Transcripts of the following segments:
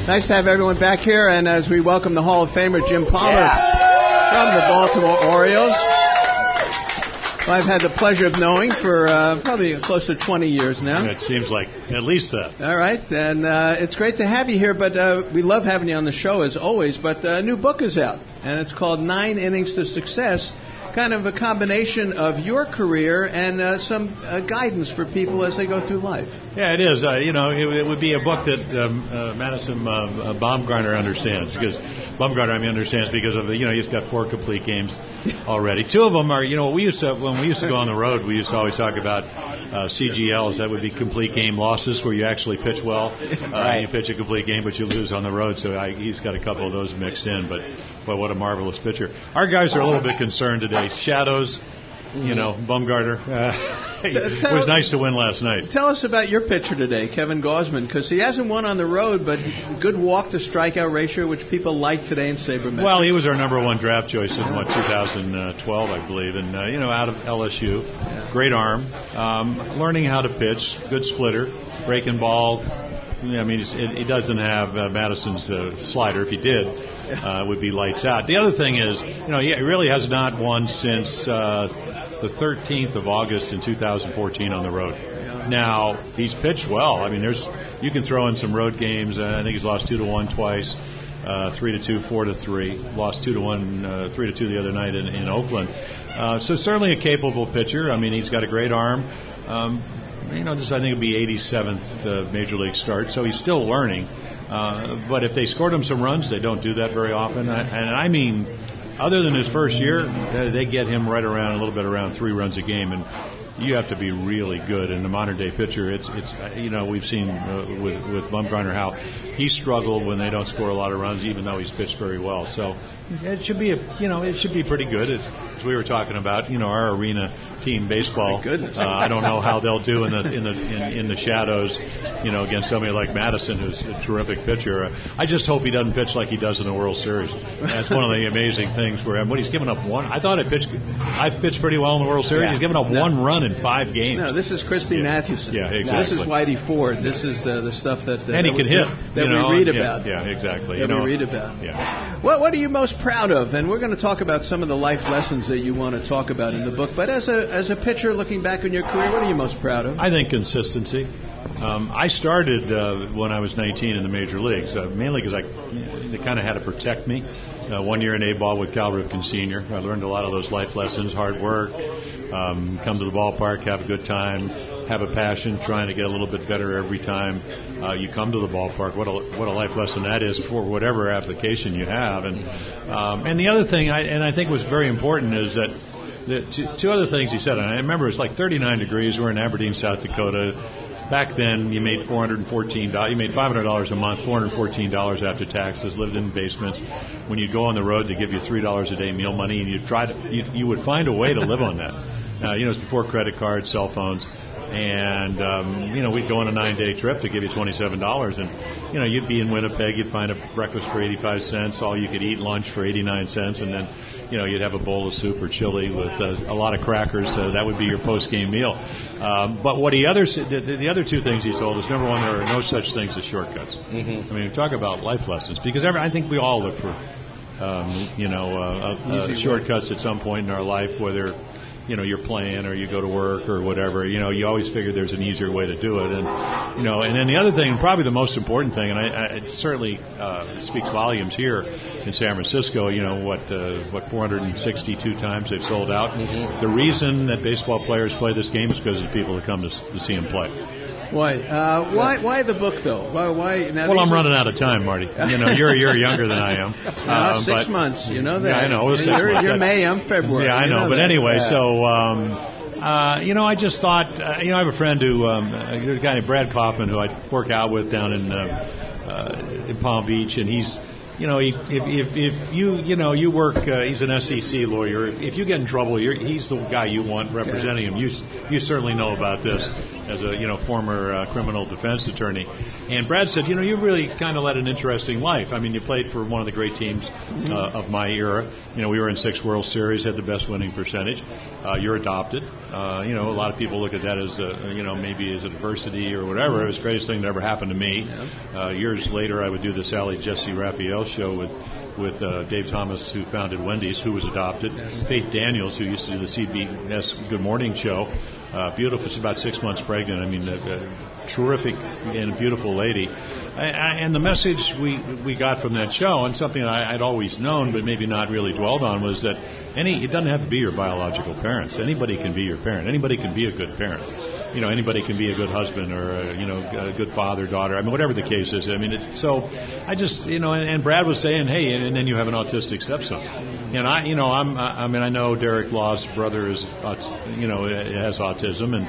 Nice to have everyone back here, and as we welcome the Hall of Famer Jim Palmer from the Baltimore Orioles, who I've had the pleasure of knowing for probably close to 20 years now. It seems like at least that. All right, and it's great to have you here, but we love having you on the show as always, but a new book is out, and it's called 9 Innings to Success. Kind of a combination of your career and some guidance for people as they go through life. Yeah, it is. It would be a book that Madison Bumgarner understands, because Bumgarner understands because of he's got 4 complete games already. 2 of them are when we used to go on the road, we used to always talk about CGLs. That would be complete game losses, where you actually pitch well, right. You pitch a complete game, but you lose on the road. So he's got a couple of those mixed in. But what a marvelous pitcher. Our guys are a little bit concerned today. Shadows, Bumgarner. It was nice to win last night. Tell us about your pitcher today, Kevin Gausman, because he hasn't won on the road, but good walk-to-strikeout ratio, which people like today in sabermetrics. Well, he was our number 1 draft choice in 2012, I believe, and out of LSU. Yeah. Great arm, learning how to pitch, good splitter, breaking ball. He doesn't have Madison's slider. If he did, it would be lights out. The other thing is, he really has not won since the 13th of August in 2014 on the road. Yeah. Now, he's pitched well. You can throw in some road games. I think he's lost 2-1 twice, 3-2, 4-3. Lost 2-1, 3-2 the other night in Oakland. So certainly a capable pitcher. He's got a great arm. I think it'll be 87th Major League start, so he's still learning. But if they scored him some runs, they don't do that very often. Other than his first year, they get him right around a little bit around 3 runs a game, and you have to be really good. And the modern day pitcher, it's we've seen with Bumgarner how he struggled when they don't score a lot of runs, even though he's pitched very well. So it should be it should be pretty good. As we were talking about, our arena team baseball. My goodness. I don't know how they'll do in the shadows, against somebody like Madison, who's a terrific pitcher. I just hope he doesn't pitch like he does in the World Series. That's one of the amazing things for him. But he's given up 1. I thought I pitched pretty well in the World Series. Yeah. He's given up 1 run in 5 games. No, this is Christy Mathewson. Yeah, exactly. This is Whitey Ford. This is the stuff that and he can hit. That we read about. Yeah, exactly. That we read about. Yeah. What are you most proud of? And we're going to talk about some of the life lessons that you want to talk about in the book. But as a pitcher, looking back on your career, what are you most proud of? I think consistency. I started when I was 19 in the major leagues, mainly because they kind of had to protect me. 1 year in A-ball with Cal Ripken Sr. I learned a lot of those life lessons: hard work, come to the ballpark, have a good time, have a passion, trying to get a little bit better every time you come to the ballpark. What a life lesson that is for whatever application you have. And the other thing, I think was very important, is that the 2 other things he said. And I remember it was like 39 degrees. We're in Aberdeen, South Dakota. Back then, you made $414. You made $500 a month, $414 after taxes. Lived in basements. When you'd go on the road, they give you $3 a day meal money, and you would find a way to live on that. It was before credit cards, cell phones. And, we'd go on a 9-day trip to give you $27. And, you'd be in Winnipeg. You'd find a breakfast for 85 cents, all you could eat lunch for 89 cents. And then, you'd have a bowl of soup or chili with a lot of crackers. That would be your post-game meal. But the other 2 things he told us, number 1, there are no such things as shortcuts. Mm-hmm. Talk about life lessons. Because I think we all look for, shortcuts at some point in our life, whether you're playing or you go to work or whatever. You always figure there's an easier way to do it. And and then the other thing, probably the most important thing, and it certainly speaks volumes here in San Francisco. 462 times they've sold out. Mm-hmm. The reason that baseball players play this game is because of the people that come to see them play. Why? Why the book, though? Why? Now, well, I'm running out of time, Marty. You're younger than I am. 6 months. You know that. Yeah, I know. You're May. I'm February. Yeah, I know. But anyway, so I just thought. I have a friend who there's a guy named Brad Kaufman who I work out with down in Palm Beach, and he's. If you work, he's an SEC lawyer. If you get in trouble, he's the guy you want representing him. You certainly know about this. as a former criminal defense attorney. And Brad said, you really kind of led an interesting life. I mean, you played for one of the great teams of my era. We were in 6 World Series, had the best winning percentage. You're adopted. A lot of people look at that as maybe as adversity or whatever. It was the greatest thing that ever happened to me. Years later, I would do the Sally Jesse Raphael show with Dave Thomas, who founded Wendy's, who was adopted. Faith Daniels, who used to do the CBS Good Morning show. Beautiful. She's about 6 months pregnant. I mean, a terrific and beautiful lady. And the message we got from that show, and something I'd always known but maybe not really dwelled on, was that it doesn't have to be your biological parents. Anybody can be your parent. Anybody can be a good parent. Anybody can be a good husband or a good father, daughter. I mean, whatever the case is. I mean, I just and Brad was saying, hey, and then you have an autistic stepson. And I know Derek Law's brother has autism,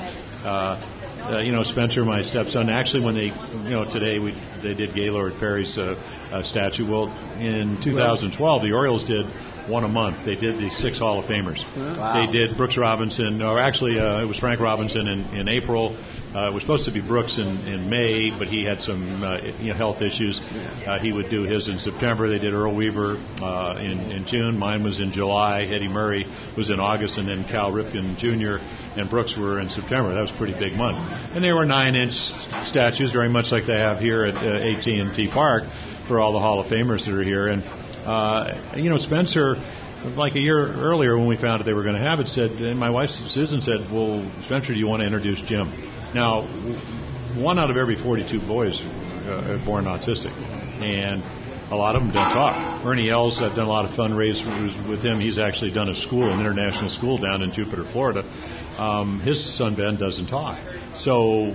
and Spencer, my stepson. Actually, when today they did Gaylord Perry's statue. Well, in 2012, the Orioles did one a month. They did the 6 Hall of Famers. Wow. They did Brooks Robinson, or actually it was Frank Robinson in April. It was supposed to be Brooks in May, but he had some health issues. He would do his in September. They did Earl Weaver in June. Mine was in July. Eddie Murray was in August, and then Cal Ripken Jr. and Brooks were in September. That was a pretty big month. And they were 9-inch statues, very much like they have here at AT&T Park for all the Hall of Famers that are here. And Spencer, like a year earlier when we found out they were going to have it, said, and my wife Susan said, well, Spencer, do you want to introduce Jim? Now, 1 out of every 42 boys are born autistic, and a lot of them don't talk. Ernie Els, I've done a lot of fundraisers with him. He's actually done a school, an international school down in Jupiter, Florida. His son Ben doesn't talk. So,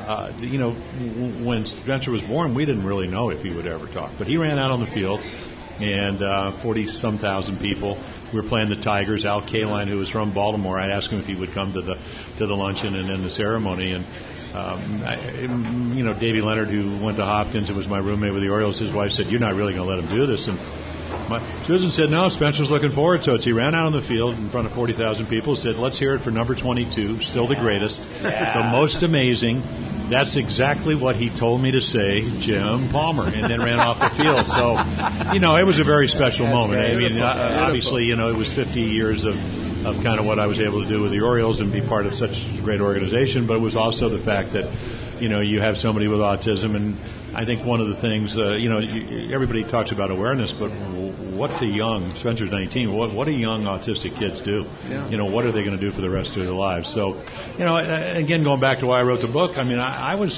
when Spencer was born, we didn't really know if he would ever talk. But he ran out on the field, and 40-some thousand people. We were playing the Tigers. Al Kaline, who was from Baltimore, I asked him if he would come to the luncheon and then the ceremony. And Davey Leonard, who went to Hopkins and was my roommate with the Orioles, his wife said, "You're not really going to let him do this." And Susan said, "No, Spencer's looking forward to it." So he ran out on the field in front of 40,000 people and said, "Let's hear it for number 22, still the greatest, the most amazing. That's exactly what he told me to say, Jim Palmer," and then ran off the field. So, it was a very special moment. I mean, obviously, it was 50 years of kind of what I was able to do with the Orioles and be part of such a great organization, but it was also the fact that, you have somebody with autism, and I think one of the things, everybody talks about awareness, but what do Spencer's 19, what do young autistic kids do? Yeah. What are they going to do for the rest of their lives? So, again, going back to why I wrote the book, I mean, I was,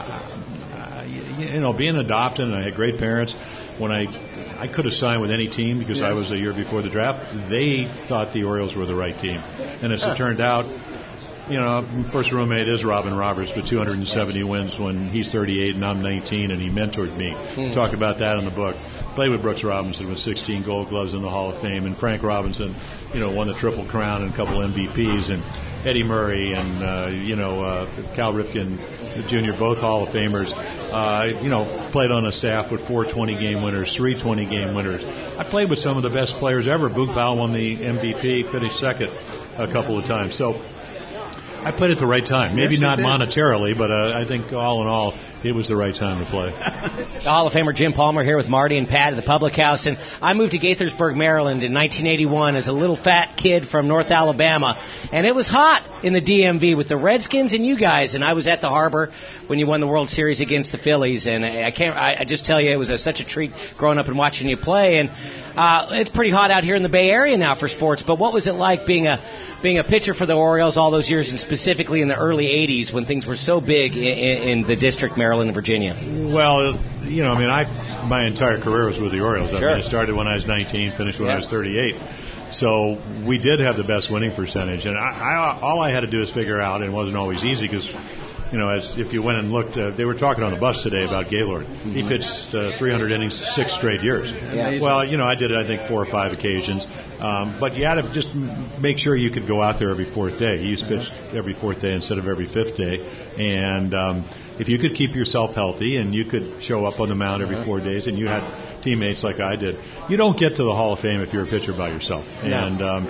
being adopted, and I had great parents. When I could have signed with any team because I was a year before the draft, they thought the Orioles were the right team. And as it turned out, first roommate is Robin Roberts with 270 wins when he's 38 and I'm 19, and he mentored me. Talk about that in the book. Played with Brooks Robinson with 16 Gold Gloves in the Hall of Fame, and Frank Robinson, won the Triple Crown and a couple MVPs, and Eddie Murray and Cal Ripken Jr., both Hall of Famers. Played on a staff with 4 20-game winners, 3 20-game winners. I played with some of the best players ever. Boog Powell won the MVP, finished second a couple of times. So I played at the right time. Maybe not monetarily, but I think all in all, it was the right time to play. The Hall of Famer Jim Palmer here with Marty and Pat at the Public House. And I moved to Gaithersburg, Maryland in 1981 as a little fat kid from North Alabama. And it was hot in the DMV with the Redskins and you guys. And I was at the Harbor when you won the World Series against the Phillies. And I just tell you, it was such a treat growing up and watching you play. And it's pretty hot out here in the Bay Area now for sports. But what was it like being a pitcher for the Orioles all those years, and specifically in the early 80s when things were so big in the district, Maryland and Virginia? Well, my entire career was with the Orioles. Sure. I mean, I started when I was 19, finished when I was 38. So we did have the best winning percentage. And all I had to do is figure out, and it wasn't always easy because, if you went and looked, they were talking on the bus today about Gaylord. Mm-hmm. He pitched 300 innings 6 straight years. Yeah. Well, I did it, I think, 4 or 5 occasions. But you had to just make sure you could go out there every 4th day. He used to pitch every 4th day instead of every 5th day. And if you could keep yourself healthy and you could show up on the mound every 4 days and you had teammates like I did, you don't get to the Hall of Fame if you're a pitcher by yourself. No. And,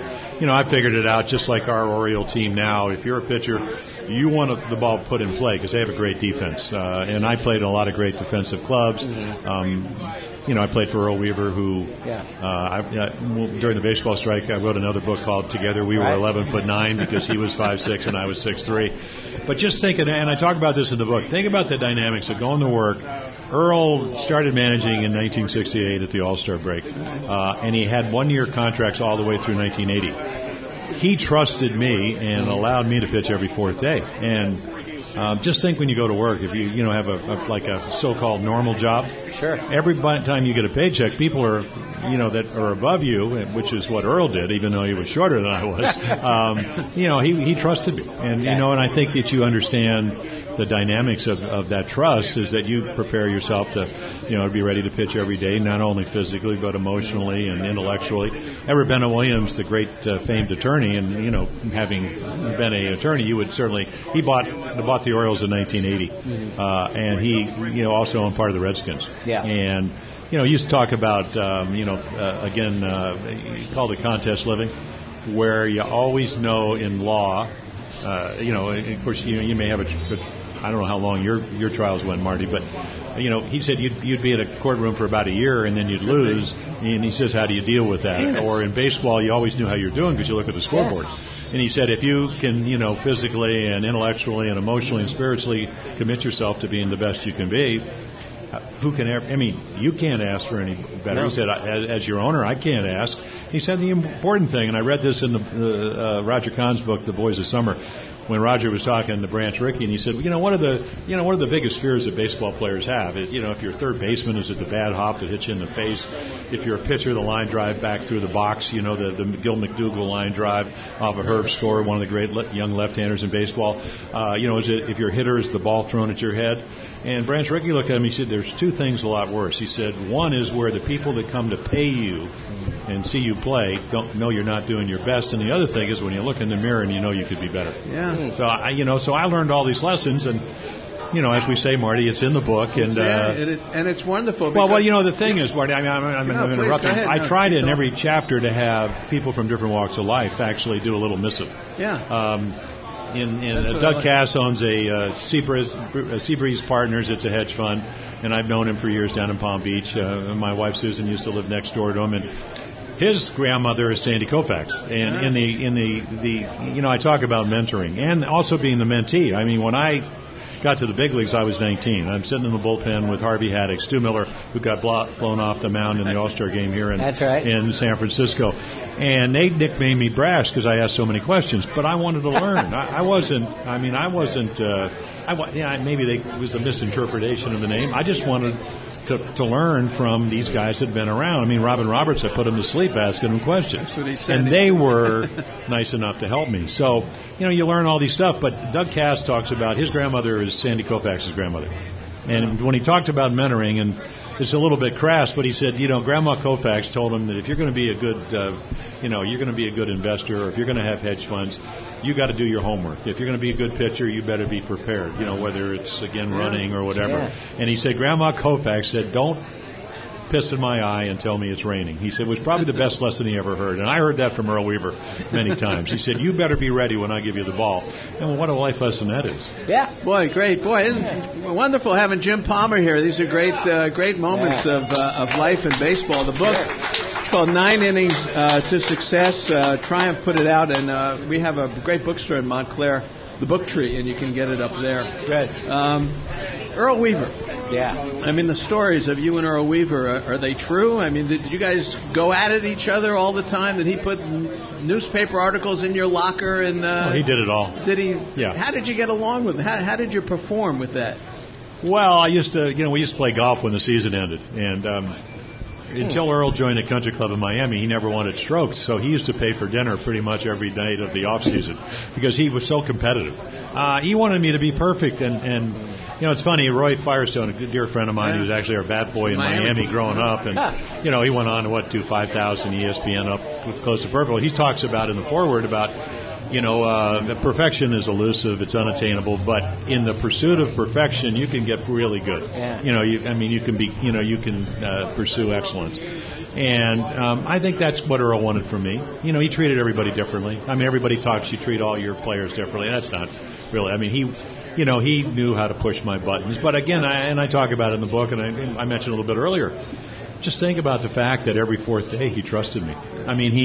I figured it out just like our Oriole team now. If you're a pitcher, you want the ball put in play because they have a great defense. And I played in a lot of great defensive clubs. I played for Earl Weaver, who during the baseball strike, I wrote another book called Together We Were 11'9" because he was 5'6" and I was 6'3". But just thinking, and I talk about this in the book, think about the dynamics of going to work. Earl started managing in 1968 at the All-Star break, and he had one-year contracts all the way through 1980. He trusted me and allowed me to pitch every fourth day. And just think when you go to work, if you have a so-called normal job. Sure. Every time you get a paycheck, people are that are above you, which is what Earl did, even though he was shorter than I was. He trusted me, and and I think that you understand the dynamics of that trust is that you prepare yourself to be ready to pitch every day, not only physically but emotionally and intellectually. Edward Bennett Williams, the great famed attorney, and having been an attorney, he bought the Orioles in 1980, and he also owned part of the Redskins. Yeah. And he used to talk about he called it contest living, where you always know in law. Of course, you may have I don't know how long your trials went, Marty, but he said you'd be in a courtroom for about a year and then you'd lose, and he says, how do you deal with that? Or in baseball, you always knew how you're doing because you look at the scoreboard. And he said, if you can, physically and intellectually and emotionally and spiritually commit yourself to being the best you can be, who can ever? I mean, you can't ask for any better. No. He said, as your owner, I can't ask. He said the important thing, and I read this in the Roger Kahn's book, The Boys of Summer, when Roger was talking to Branch Rickey, and he said, one of the biggest fears that baseball players have is, if you're third baseman, is it the bad hop that hits you in the face? If you're a pitcher, the line drive back through the box, the Gil McDougall line drive off of Herb Score, one of the great young left-handers in baseball. Is it if your hitter is the ball thrown at your head? And Branch Rickey looked at him. He said, there's two things a lot worse. He said, one is where the people that come to pay you and see you play don't know you're not doing your best, and the other thing is when you look in the mirror and you could be better. Yeah. So I learned all these lessons, and as we say, Marty, it's in the book, and it's wonderful. Well, the thing is, Marty, I'm interrupting. I tried in every chapter to have people from different walks of life actually do a little missive. Yeah. Doug Cass owns a Seabreeze Partners. It's a hedge fund, and I've known him for years down in Palm Beach. My wife Susan used to live next door to him, and his grandmother is Sandy Koufax. And in the I talk about mentoring and also being the mentee. I mean, when I got to the big leagues, I was 19. I'm sitting in the bullpen with Harvey Haddock, Stu Miller, who got blown off the mound in the All-Star game here in San Francisco. And they nicknamed me brash because I asked so many questions. But I wanted to learn. Maybe it was a misinterpretation of the name. I just wanted to learn from these guys that had been around. I mean, Robin Roberts, I put him to sleep asking him questions. That's what he said. And they were nice enough to help me. So, you learn all these stuff. But Doug Cass talks about his grandmother is Sandy Koufax's grandmother. And when he talked about mentoring, and it's a little bit crass, but he said, Grandma Koufax told him that if you're going to be a good, you're going to be a good investor, or if you're going to have hedge funds, you got to do your homework. If you're going to be a good pitcher, you better be prepared, whether it's, running or whatever. Yeah. And he said, Grandma Koufax said, don't piss in my eye and tell me it's raining. He said it was probably the best lesson he ever heard. And I heard that from Earl Weaver many times. He said, you better be ready when I give you the ball. And what a life lesson that is. Yeah. Boy, great. Boy, isn't it wonderful having Jim Palmer here. These are great moments of life in baseball. The book is called 9 Innings to Success. Triumph put it out, and we have a great bookstore in Montclair, the Book Tree, and you can get it up there. Good. Earl Weaver. Yeah. I mean, the stories of you and Earl Weaver, are they true? I mean, did you guys go at each other all the time? Did he put newspaper articles in your locker? And he did it all. Did he? Yeah. How did you get along with him? How did you perform with that? Well, we used to play golf when the season ended. And until Earl joined the country club in Miami, he never wanted strokes. So he used to pay for dinner pretty much every night of the off season because he was so competitive. He wanted me to be perfect, and it's funny. Roy Firestone, a dear friend of mine, who was actually our bat boy in Miami growing up, and he went on to do 5,000 ESPN up with Close to Purple. He talks about in the foreword about perfection is elusive, it's unattainable, but in the pursuit of perfection, you can get really good. Yeah. You can pursue excellence. And I think that's what Earl wanted from me. You know, he treated everybody differently. I mean, everybody talks, you treat all your players differently. That's not really. I mean, he knew how to push my buttons. But again, I talk about it in the book, and I mentioned a little bit earlier. Just think about the fact that every fourth day he trusted me. I mean,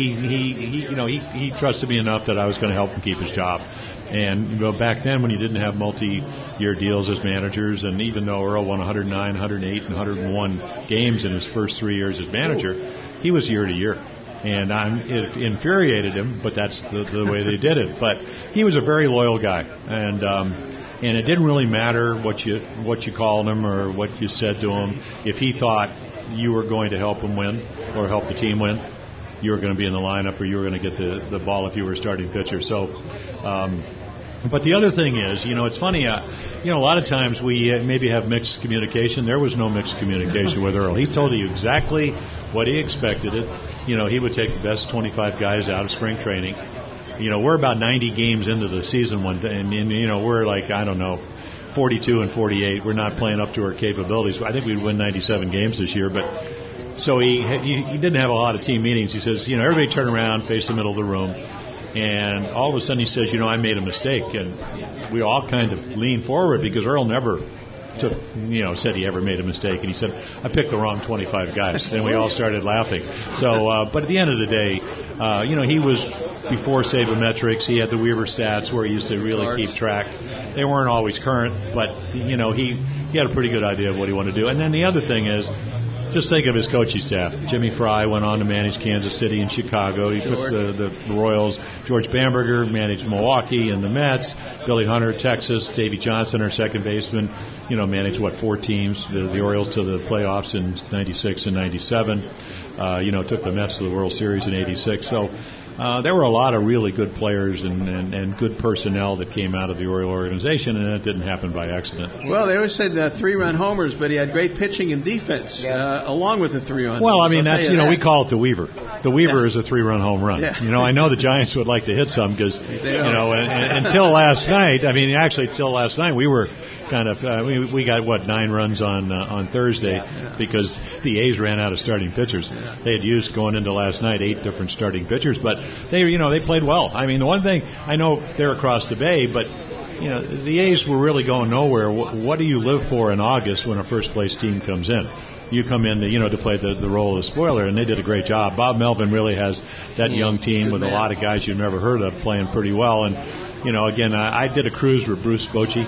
he trusted me enough that I was going to help him keep his job. And back then, when you didn't have multi-year deals as managers, and even though Earl won 109, 108, and 101 games in his first 3 years as manager, he was year to year. And it infuriated him, but that's the way they did it. But he was a very loyal guy, and it didn't really matter what you called him or what you said to him. If he thought you were going to help him win or help the team win, you were going to be in the lineup or you were going to get the ball if you were a starting pitcher. So, but the other thing is, it's funny. A lot of times we maybe have mixed communication. There was no mixed communication with Earl. He told you exactly what he expected it. He would take the best 25 guys out of spring training. We're about 90 games into the season one day, and we're like, I don't know, 42 and 48. We're not playing up to our capabilities. I think we'd win 97 games this year, but so he didn't have a lot of team meetings. He says, everybody turn around, face the middle of the room, and all of a sudden he says, I made a mistake, and we all kind of leaned forward because Earl never said he ever made a mistake, and he said, I picked the wrong 25 guys, and we all started laughing. So, but at the end of the day, he was before Sabermetrics. He had the Weaver stats where he used to really keep track. They weren't always current, but he had a pretty good idea of what he wanted to do. And then the other thing is, just think of his coaching staff. Jimmy Fry went on to manage Kansas City and Chicago. He took the Royals. George Bamberger managed Milwaukee and the Mets. Billy Hunter, Texas. Davey Johnson, our second baseman, managed, 4 teams. The Orioles to the playoffs in 96 and 97. Took the Mets to the World Series in 86. So there were a lot of really good players and good personnel that came out of the Oriole organization, and it didn't happen by accident. Well, they always said 3-run homers, but he had great pitching and defense along with the 3-run. Well, I mean, that's we call it the Weaver. The Weaver is a 3-run home run. Yeah. I know the Giants would like to hit some because until last night. I mean, actually, till last night we were kind of we got 9 runs on Thursday because the A's ran out of starting pitchers. They had used going into last night 8 different starting pitchers, but they played well. I mean, the one thing I know, they're across the bay, but the A's were really going nowhere. What do you live for in August when a first place team comes in? You come in to play the role of the spoiler, and they did a great job. Bob Melvin really has that young team with a lot of guys you've never heard of playing pretty well. And again, I did a cruise with Bruce Bochy.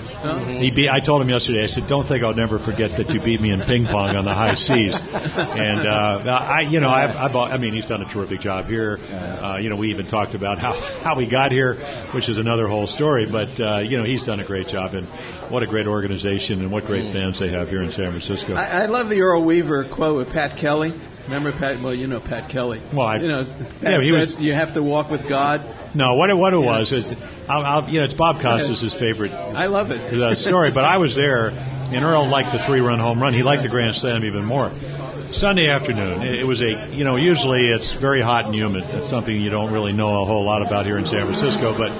I told him yesterday, I said, don't think I'll never forget that you beat me in ping pong on the high seas. And, I mean, he's done a terrific job here. We even talked about how we got here, which is another whole story. But, he's done a great job. And what a great organization and what great fans they have here in San Francisco. I love the Earl Weaver quote with Pat Kelly. Remember Pat? Well, Pat Kelly. Well, Pat said, you have to walk with God. No, what it was is, it's Bob Costas' favorite. I love it. Story, but I was there, and Earl liked the 3-run home run. He liked the Grand Slam even more. Sunday afternoon, it was usually it's very hot and humid. It's something you don't really know a whole lot about here in San Francisco, but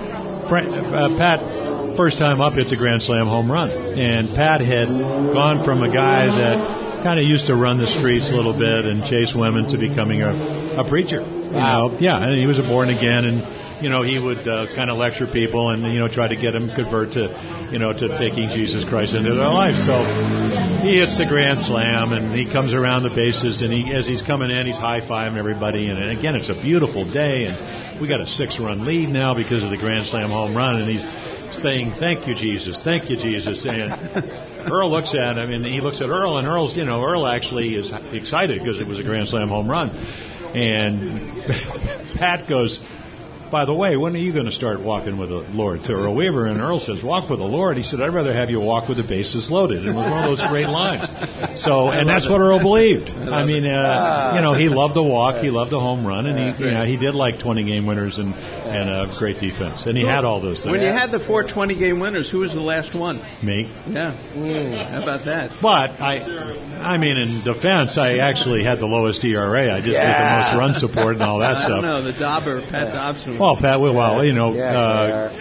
Pat, first time up, hits a Grand Slam home run. And Pat had gone from a guy that kind of used to run the streets a little bit and chase women to becoming a preacher. And he was born again, and he would kind of lecture people and try to get them convert to taking Jesus Christ into their life. So he hits the Grand Slam, and he comes around the bases, and as he's coming in, he's high-fiving everybody. And again, it's a beautiful day, and we got a 6-run lead now because of the Grand Slam home run, and he's saying, "Thank you, Jesus. Thank you, Jesus." And Earl looks at him, and he looks at Earl, and Earl actually is excited because it was a Grand Slam home run. And Pat goes, "By the way, when are you going to start walking with the Lord?" to Earl Weaver. And Earl says, "Walk with the Lord?" He said, "I'd rather have you walk with the bases loaded." And it was one of those great lines. So, and that's what Earl believed. I mean, he loved the walk, he loved the home run, and he did like 20-game winners and a great defense. And he had all those things. When you had the 4 20-game winners, who was the last one? Me. Yeah. How about that? But I mean, in defense, I actually had the lowest ERA. I did get the most run support and all that stuff. I don't know, Pat Dobson. Well, Pat,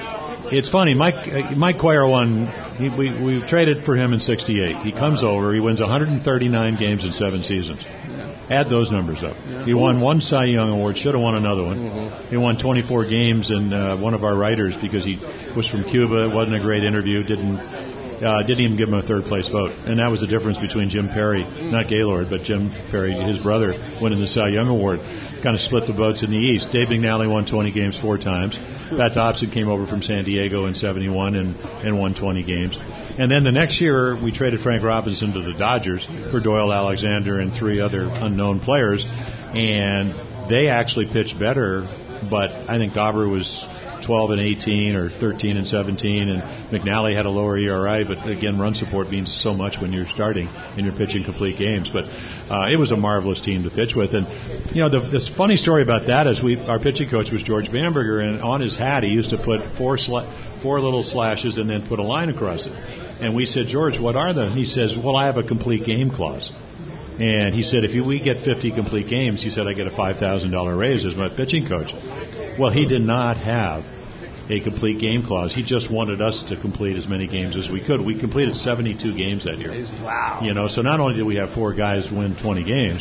It's funny. Mike Cuellar won. We traded for him in '68. He comes over. He wins 139 games in 7 seasons. Add those numbers up. He won 1 Cy Young Award. Should have won another one. He won 24 games, and one of our writers, because he was from Cuba, it wasn't a great interview. Didn't even give him a third-place vote. And that was the difference between Jim Perry, not Gaylord, but Jim Perry, his brother, winning the Cy Young Award. Kind of split the votes in the East. Dave McNally won 20 games 4 times. Pat Dobson came over from San Diego in '71 and won 20 games. And then the next year, we traded Frank Robinson to the Dodgers for Doyle Alexander and 3 other unknown players. And they actually pitched better, but I think Dauber was 12-18 or 13-17, and McNally had a lower ERA, but again, run support means so much when you're starting and you're pitching complete games. But it was a marvelous team to pitch with. And this funny story about that is our pitching coach was George Bamberger, and on his hat he used to put 4 little slashes and then put a line across it. And we said, George, what are they? And he says, well, I have a complete game clause. And he said, if we get 50 complete games, he said, I get a $5,000 raise as my pitching coach. Well, he did not have a complete game clause. He just wanted us to complete as many games as we could. We completed 72 games that year. Wow. So not only did we have 4 guys win 20 games,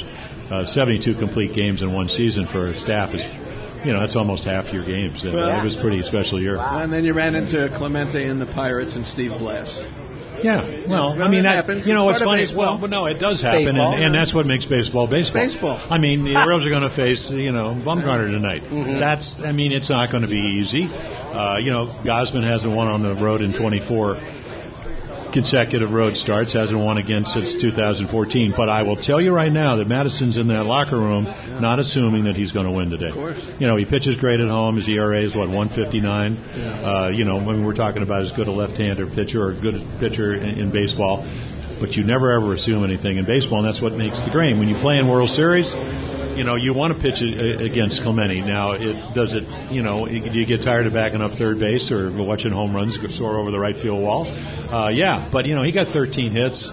72 complete games in one season for a staff is, that's almost half your games. It was a pretty special year. Wow. And then you ran into Clemente and the Pirates and Steve Blass. Yeah, well, I mean, that happens. What's funny? Well, but no, it does happen, baseball, and that's what makes baseball. Baseball. I mean, the Orioles are going to face, Bumgarner tonight. Mm-hmm. It's not going to be easy. Gausman hasn't won on the road in 24 consecutive road starts, hasn't won again since 2014. But I will tell you right now that Madison's in that locker room, not assuming that he's going to win today. Of course. He pitches great at home. His ERA is 159. Yeah. When we're talking about as good a left-hander pitcher or a good pitcher in baseball, but you never ever assume anything in baseball, and that's what makes the game. When you play in World Series, you want to pitch against Clemente. Now, do you get tired of backing up third base or watching home runs soar over the right field wall? Yeah, but, he got 13 hits,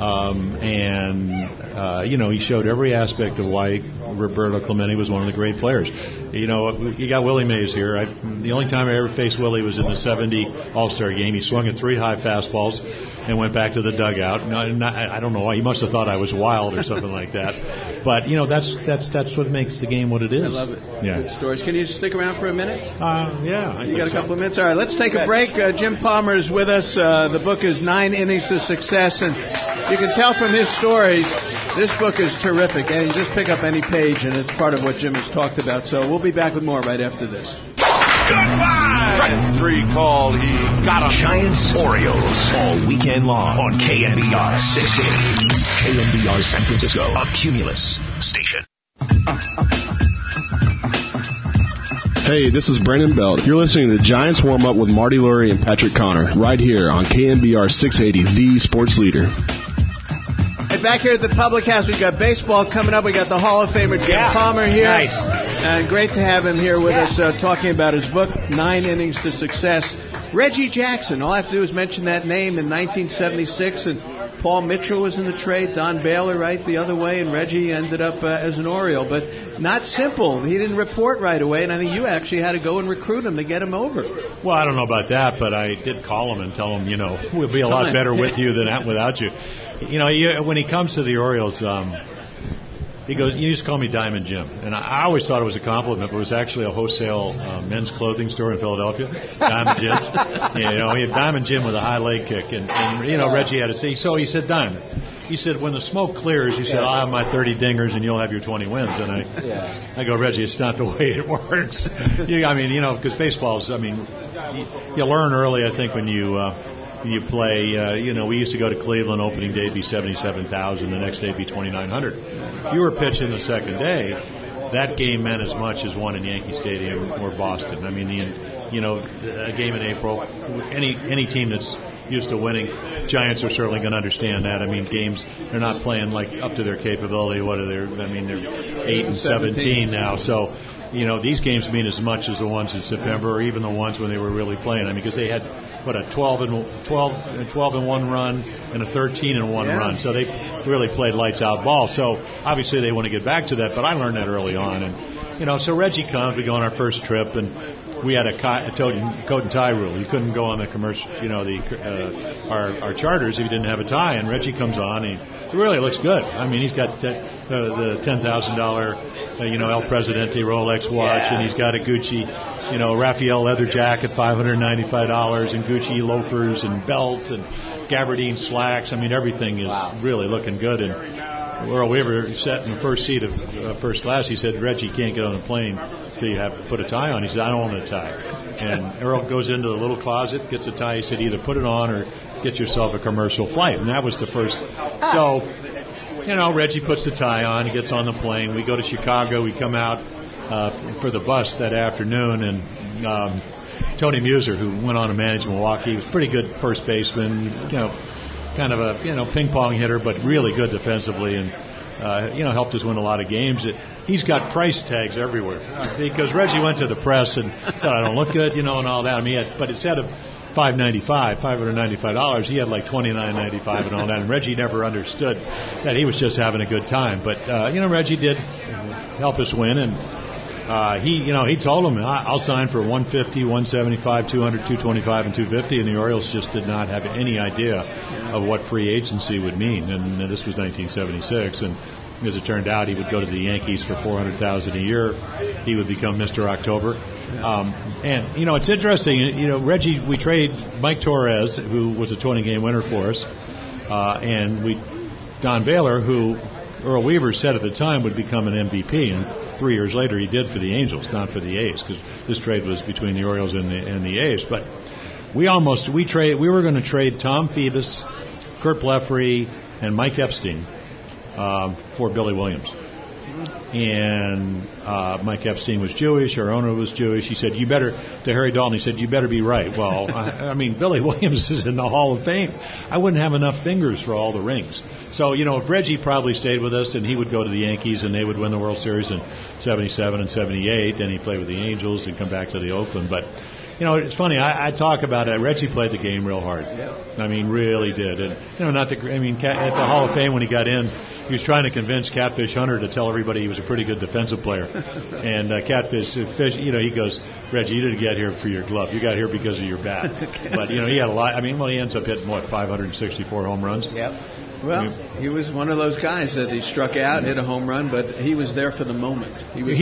and he showed every aspect of why Roberto Clemente was one of the great players. You got Willie Mays here. The only time I ever faced Willie was in the 70 All-Star game. He swung at 3 high fastballs and went back to the dugout. I don't know why. He must have thought I was wild or something like that. But, that's what makes the game what it is. I love it. Yeah. Good stories. Can you stick around for a minute? Yeah. You got a couple of minutes? All right, let's take a break. Jim Palmer is with us. The book is 9 Innings to Success, and you can tell from his stories, this book is terrific. And you just pick up any page, and it's part of what Jim has talked about. So we'll be back with more right after this. Goodbye! Strike 3 call. He got him. Giants Orioles all weekend long on KNBR 680. KNBR San Francisco, a Cumulus station. Hey, this is Brandon Belt. You're listening to the Giants Warm Up with Marty Lurie and Patrick Connor right here on KNBR 680, the sports leader. Back here at the Public House, we've got baseball coming up. We got the Hall of Famer Jim Palmer here. Nice. And great to have him here with us talking about his book, 9 Innings to Success. Reggie Jackson. All I have to do is mention that name in 1976, and Paul Mitchell was in the trade. Don Baylor, right, the other way, and Reggie ended up as an Oriole. But not simple. He didn't report right away, and I think you actually had to go and recruit him to get him over. Well, I don't know about that, but I did call him and tell him, we'll be a lot better with you than without you. When he comes to the Orioles, he goes, you just call me Diamond Jim. And I always thought it was a compliment, but it was actually a wholesale men's clothing store in Philadelphia, Diamond Jim. He had Diamond Jim with a high leg kick. And Reggie had to say, so he said, Diamond. He said, when the smoke clears, he said, I'll have my 30 dingers and you'll have your 20 wins. And I go, Reggie, it's not the way it works. Because baseball's, you learn early, I think, when you play, we used to go to Cleveland, opening day, it'd be 77,000, the next day it'd be 2,900. If you were pitching the second day, that game meant as much as one in Yankee Stadium or Boston. A game in April, any team that's used to winning, Giants are certainly going to understand that. Games, they're not playing like up to their capability. What are they? They're 8 and 17 now, so. These games mean as much as the ones in September, or even the ones when they were really playing. Because they had a 12 and 1 run and a 13 and 1 run, so they really played lights out ball. So obviously they want to get back to that. But I learned that early on, and so Reggie comes. We go on our first trip, and we had a coat and tie rule. You couldn't go on the commercial, our charters if you didn't have a tie. And Reggie comes on, and he really looks good. I mean, he's got the $10,000, El Presidente Rolex watch, and he's got a Gucci, Raphael leather jacket, $595, and Gucci loafers and belt and gabardine slacks. I mean, everything is really looking good. And Earl Weaver sat in the first seat of first class. He said, Reggie, you can't get on the plane until you have to put a tie on. He said, I don't want a tie. And Earl goes into the little closet, gets a tie. He said, either put it on or get yourself a commercial flight. And that was the first. So, Reggie puts the tie on. He gets on the plane. We go to Chicago. We come out for the bus that afternoon. And Tony Muser, who went on to manage Milwaukee, he was a pretty good first baseman, kind of a ping pong hitter, but really good defensively, and helped us win a lot of games. He's got price tags everywhere because Reggie went to the press and said, I don't look good, and all that. I mean, but instead of $595, he had like $29.95 and all that. And Reggie never understood that he was just having a good time. But Reggie did help us win, and he told him, I'll sign for 150, 175, 200, 225, and 250, and the Orioles just did not have any idea of what free agency would mean. And this was 1976, and as it turned out, he would go to the Yankees for $400,000 a year. He would become Mr. October. And it's interesting. Reggie, we trade Mike Torres, who was a 20-game winner for us, and Don Baylor, who Earl Weaver said at the time would become an MVP, and 3 years later he did for the Angels, not for the A's, because this trade was between the Orioles and the A's. But we were going to trade Tom Phoebus, Kurt Blefary, and Mike Epstein for Billy Williams. And Mike Epstein was Jewish. Our owner was Jewish. He said, to Harry Dalton, he said, you better be right. Well, I mean, Billy Williams is in the Hall of Fame. I wouldn't have enough fingers for all the rings. So, if Reggie probably stayed with us, and he would go to the Yankees, and they would win the World Series in 77 and 78. Then he played with the Angels and come back to the Oakland. But, it's funny. I talk about it. Reggie played the game real hard. I mean, really did. And, at the Hall of Fame when he got in, he was trying to convince Catfish Hunter to tell everybody he was a pretty good defensive player. And Catfish, he goes, Reggie, you didn't get here for your glove. You got here because of your bat. But, he had a lot. I mean, he ends up hitting, 564 home runs? Yep. Well, he was one of those guys that he struck out, hit a home run, but he was there for the moment. Wait,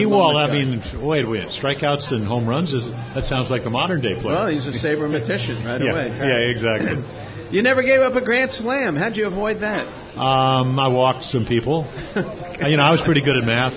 strikeouts and home runs, that sounds like a modern-day player. Well, he's a sabermetician right away. Yeah, exactly. You never gave up a grand slam. How'd you avoid that? I walked some people. I was pretty good at math.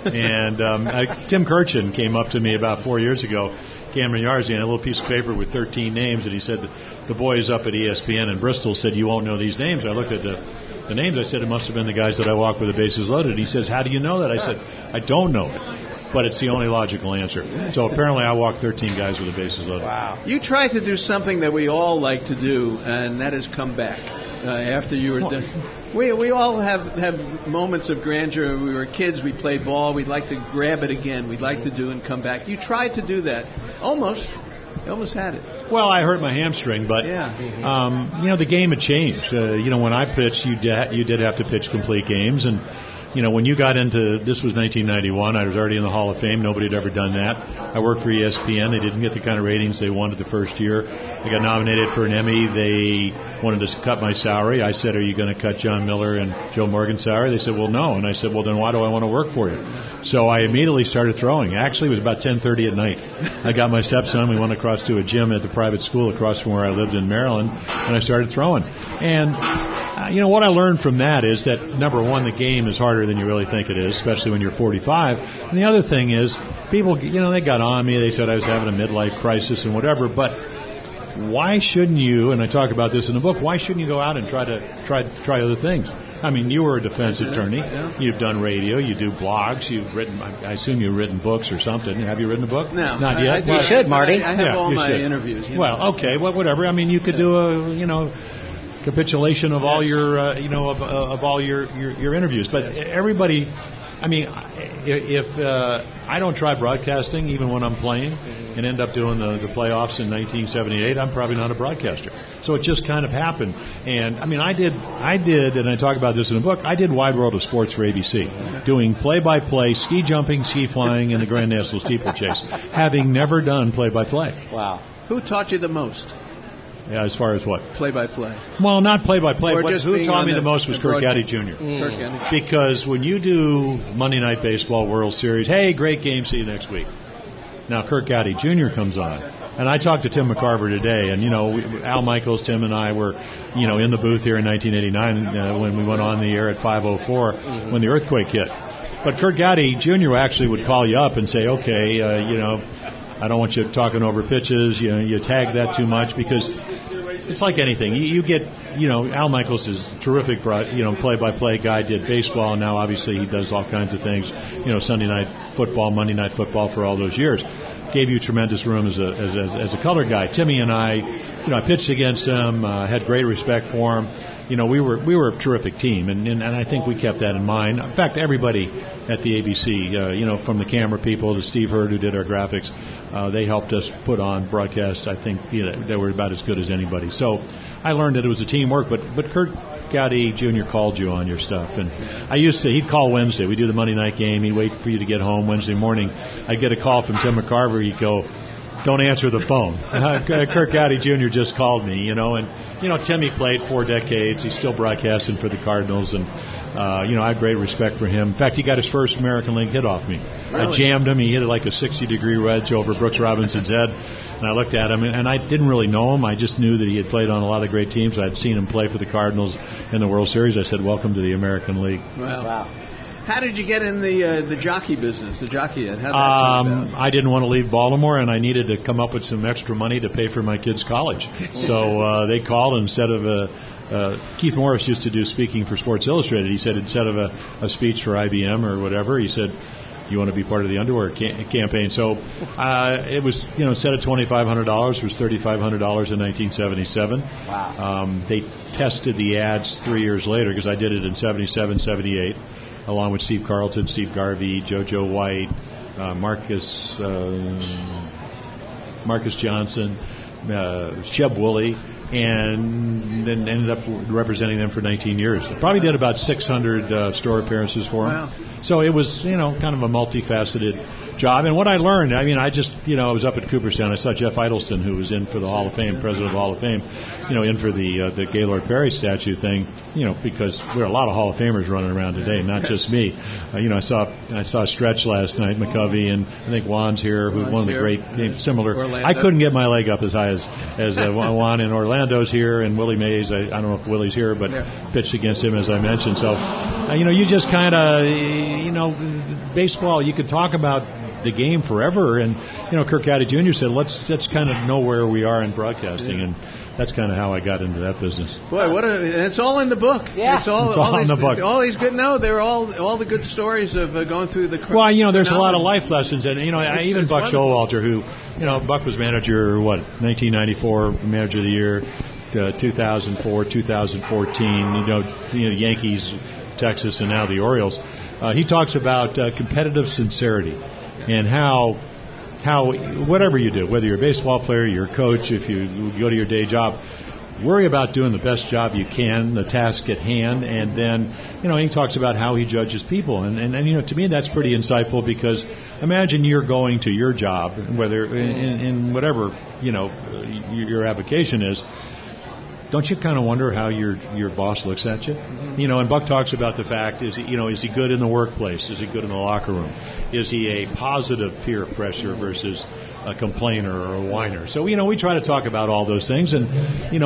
And Tim Kirchin came up to me about 4 years ago, Cameron Yards, he had a little piece of paper with 13 names, and he said, the boys up at ESPN in Bristol said, you won't know these names. I looked at the names. I said, it must have been the guys that I walked with the bases loaded. And he says, how do you know that? I said, I don't know it, but it's the only logical answer. So apparently I walked 13 guys with the bases loaded. Wow. You tried to do something that we all like to do, and that is come back after you were done. We all have moments of grandeur. We were kids. We played ball. We'd like to grab it again. We'd like to do and come back. You tried to do that. Almost. You almost had it. Well, I hurt my hamstring, but the game had changed. When I pitched, you did have to pitch complete games, and when you got into, this was 1991, I was already in the Hall of Fame. Nobody had ever done that. I worked for ESPN. They didn't get the kind of ratings they wanted the first year. I got nominated for an Emmy. They wanted to cut my salary. I said, are you going to cut John Miller and Joe Morgan's salary? They said, well, no. And I said, well, then why do I want to work for you? So I immediately started throwing. Actually, it was about 10:30 at night. I got my stepson. We went across to a gym at the private school across from where I lived in Maryland, and I started throwing. And what I learned from that is that, number one, the game is harder than you really think it is, especially when you're 45. And the other thing is, people, they got on me. They said I was having a midlife crisis and whatever. But why shouldn't you, and I talk about this in the book, why shouldn't you go out and try other things? I mean, you were a defense attorney. Yeah. You've done radio. You do blogs. You've written, I assume you've written books or something. Have you written a book? No. Not yet? You should, Marty. I have all my interviews. Well, okay. Well, whatever. I mean, you could do capitulation of all your, of all your interviews. But everybody I mean, if I don't try broadcasting even when I'm playing and end up doing the playoffs in 1978, I'm probably not a broadcaster. So it just kind of happened. And, I mean, I did, and I talk about this in the book, I did Wide World of Sports for ABC, doing play-by-play, ski jumping, ski flying, and the Grand National Steeplechase, having never done play-by-play. Wow. Who taught you the most? Yeah, as far as what? Play-by-play. Well, not play-by-play. Or just Who taught me the most was Kirk Gaddy broadcast. Jr. Kirk Gaddy. Because when you do Monday Night Baseball World Series, hey, great game, see you next week. Now Kirk Gaddy Jr. comes on. And I talked to Tim McCarver today, and, Al Michaels, Tim, and I were, in the booth here in 1989 when we went on the air at 5:04 when the earthquake hit. But Kirk Gaddy Jr. actually would call you up and say, okay, I don't want you talking over pitches, you tag that too much, because it's like anything. You get, Al Michaels is a terrific, play-by-play guy, did baseball, and now obviously he does all kinds of things, Sunday night football, Monday night football for all those years. Gave you tremendous room as a color guy. Timmy and I pitched against him, had great respect for him. We were a terrific team, and I think we kept that in mind. In fact, everybody at the ABC, from the camera people to Steve Hurd, who did our graphics, they helped us put on broadcasts. I think they were about as good as anybody. So I learned that it was a teamwork, but Kirk Gaddy Jr. called you on your stuff, and he'd call Wednesday. We do the Monday night game. He'd wait for you to get home Wednesday morning. I'd get a call from Tim McCarver. He'd go, don't answer the phone. Kirk Gaddy Jr. just called me, and Timmy played 4 decades. He's still broadcasting for the Cardinals, and I have great respect for him. In fact, he got his first American League hit off me. Really? I jammed him. He hit it like a 60-degree wedge over Brooks Robinson's head. And I looked at him, and I didn't really know him. I just knew that he had played on a lot of great teams. I'd seen him play for the Cardinals in the World Series. I said, welcome to the American League. Wow. How did you get in the jockey business, the jockey ed? I didn't want to leave Baltimore, and I needed to come up with some extra money to pay for my kids' college. So they called, and instead of Keith Morris used to do speaking for Sports Illustrated. He said instead of a speech for IBM or whatever, he said, you want to be part of the underwear campaign. So it was, instead of $2,500, it was $3,500 in 1977. Wow. They tested the ads 3 years later, because I did it in 77, 78, along with Steve Carlton, Steve Garvey, JoJo White, Marcus Johnson, Sheb Woolley, and then ended up representing them for 19 years. Probably did about 600 store appearances for them. Wow. So it was, kind of a multifaceted job. And what I learned, I was up at Cooperstown. I saw Jeff Idleston, who was in for the Hall of Fame, president of the Hall of Fame, in for the Gaylord Perry statue thing, because there are a lot of Hall of Famers running around today, not just me. I saw Stretch last night, McCovey, and I think Juan's here, who's one of the great, similar. Orlando. I couldn't get my leg up as high as Juan, and Orlando's here, and Willie Mays. I don't know if Willie's here, but pitched against him, as I mentioned. So, you just kind of, baseball, you could talk about the game forever, and Kirk Gaddy Jr. said, let's kind of know where we are in broadcasting, and that's kind of how I got into that business. Boy, and it's all in the book. Yeah, it's all in the book. All these good. No, they're all the good stories of going through the. Well, there's a lot of life lessons, and even Buck Showalter, who Buck was manager 1994, manager of the year, 2004, 2014. Yankees, Texas, and now the Orioles. He talks about competitive sincerity and how whatever you do, whether you're a baseball player, you're a coach, if you go to your day job, worry about doing the best job you can, the task at hand, and then, he talks about how he judges people. And to me, that's pretty insightful, because imagine you're going to your job, whether in whatever, your avocation is. Don't you kind of wonder how your boss looks at you? Mm-hmm. And Buck talks about the fact, is he good in the workplace? Is he good in the locker room? Is he a positive peer pressure versus a complainer or a whiner? So, we try to talk about all those things. And,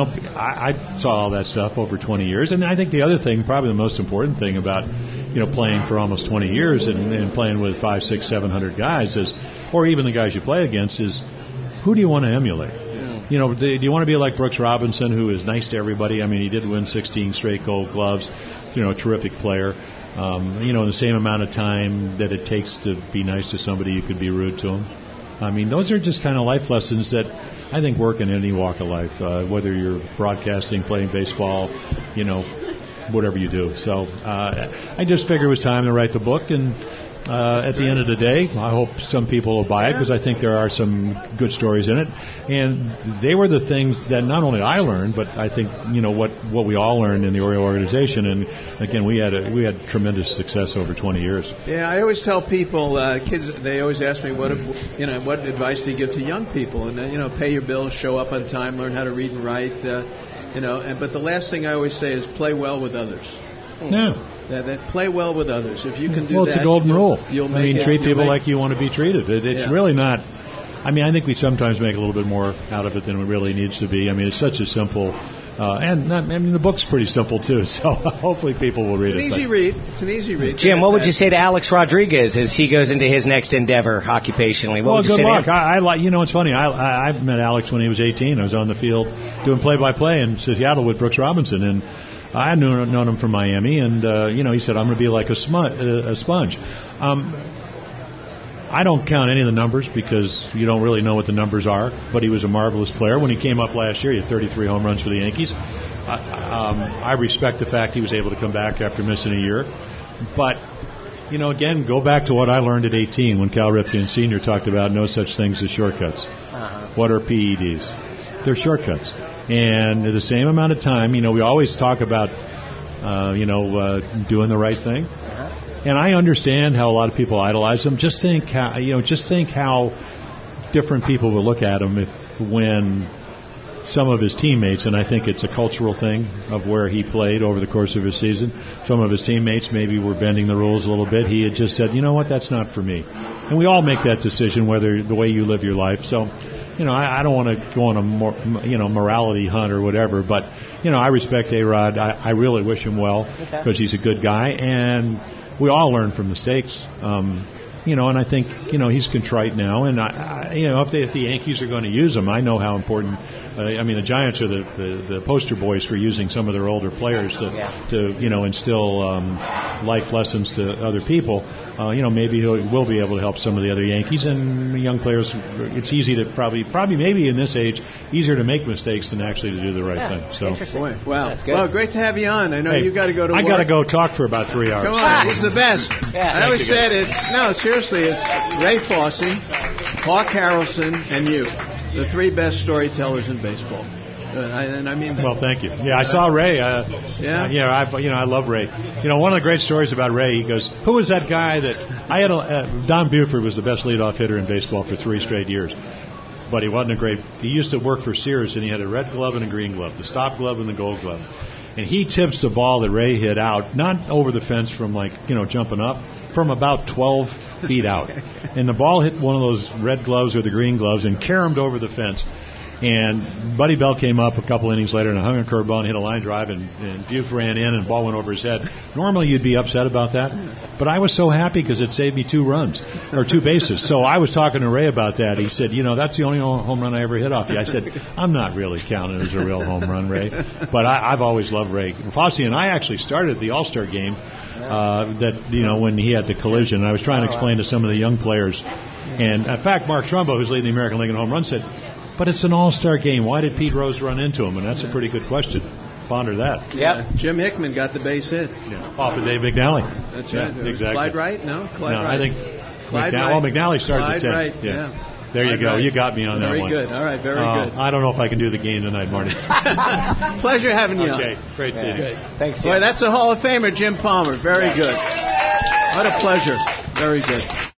I saw all that stuff over 20 years. And I think the other thing, probably the most important thing about, playing for almost 20 years and playing with 500, 600, 700 guys is, or even the guys you play against, is who do you want to emulate? Do you want to be like Brooks Robinson, who is nice to everybody? I mean, he did win 16 straight Gold Gloves, a terrific player. In the same amount of time that it takes to be nice to somebody, you could be rude to them. I mean, those are just kind of life lessons that I think work in any walk of life, whether you're broadcasting, playing baseball, whatever you do. So I just figured it was time to write the book, and at the end of the day, I hope some people will buy it because I think there are some good stories in it. And they were the things that not only I learned, but I think what we all learned in the Oriole organization. And again, we had tremendous success over 20 years. Yeah, I always tell people, kids, they always ask me what advice do you give to young people? And pay your bills, show up on time, learn how to read and write. But the last thing I always say is play well with others. Yeah. That play well with others. If you can do that, well, it's a golden rule. Treat people like you want to be treated. It's really not. I think we sometimes make a little bit more out of it than it really needs to be. It's such a simple, the book's pretty simple too. So hopefully people will read it. It's an easy read. Jim, what would you say to Alex Rodriguez as he goes into his next endeavor occupationally? What would you good say luck. To him? It's funny. I met Alex when he was 18. I was on the field doing play-by-play in Seattle with Brooks Robinson, and I had known him from Miami, and he said, I'm going to be like a sponge. I don't count any of the numbers because you don't really know what the numbers are, but he was a marvelous player. When he came up last year, he had 33 home runs for the Yankees. I respect the fact he was able to come back after missing a year. But, again, go back to what I learned at 18 when Cal Ripken Sr. talked about no such things as shortcuts. What are PEDs? They're shortcuts. And at the same amount of time, we always talk about, doing the right thing. And I understand how a lot of people idolize him. Just think how different people will look at him when some of his teammates, and I think it's a cultural thing of where he played over the course of his season, some of his teammates maybe were bending the rules a little bit. He had just said, that's not for me. And we all make that decision, whether the way you live your life. So, I don't want to go on a morality hunt or whatever, but, I respect A-Rod. I really wish him well because he's a good guy, and we all learn from mistakes. And I think, he's contrite now, and if the Yankees are going to use him, I know how important. The Giants are the poster boys for using some of their older players to instill life lessons to other people. Maybe he will be able to help some of the other Yankees and the young players. It's easy to probably maybe in this age easier to make mistakes than actually to do the right thing. So, boy, wow, that's good. Well, great to have you on. I know you got to go to work. I got to go talk for about 3 hours. Come on, he's the best. I always said seriously, it's Ray Fosse, Hawk Harrelson, and you. The 3 best storytellers in baseball, and I mean that. Well, thank you. Yeah, I saw Ray. I love Ray. One of the great stories about Ray. He goes, "Who was that guy that I had?" Don Buford was the best leadoff hitter in baseball for 3 straight years, but he wasn't a great. He used to work for Sears, and he had a red glove and a green glove, the stop glove and the gold glove. And he tips the ball that Ray hit out, not over the fence from jumping up, from about 12 feet out. And the ball hit one of those red gloves or the green gloves and caromed over the fence. And Buddy Bell came up a couple innings later and hung a curveball and hit a line drive, and Buford ran in and the ball went over his head. Normally you'd be upset about that, but I was so happy because it saved me 2 runs, or 2 bases. So I was talking to Ray about that. He said, that's the only home run I ever hit off you. I said, I'm not really counting it as a real home run, Ray. But I've always loved Ray. Fosse and I actually started the All-Star game when he had the collision. I was trying to explain to some of the young players. And in fact, Mark Trumbo, who's leading the American League in home run, said, but it's an all-star game. Why did Pete Rose run into him? And that's a pretty good question. Ponder that. Yeah. Jim Hickman got the base hit. Yeah. Off of Dave McNally. That's right. Exactly. Clyde Wright? No, Clyde Wright. I think McNally started at 10. Right, yeah. There you go. You got me on that one. Very good. All right, very good. I don't know if I can do the game tonight, Marty. Pleasure having you on. Okay, great seeing you. Thanks, Jim. Boy, that's a Hall of Famer, Jim Palmer. Very good. What a pleasure. Very good.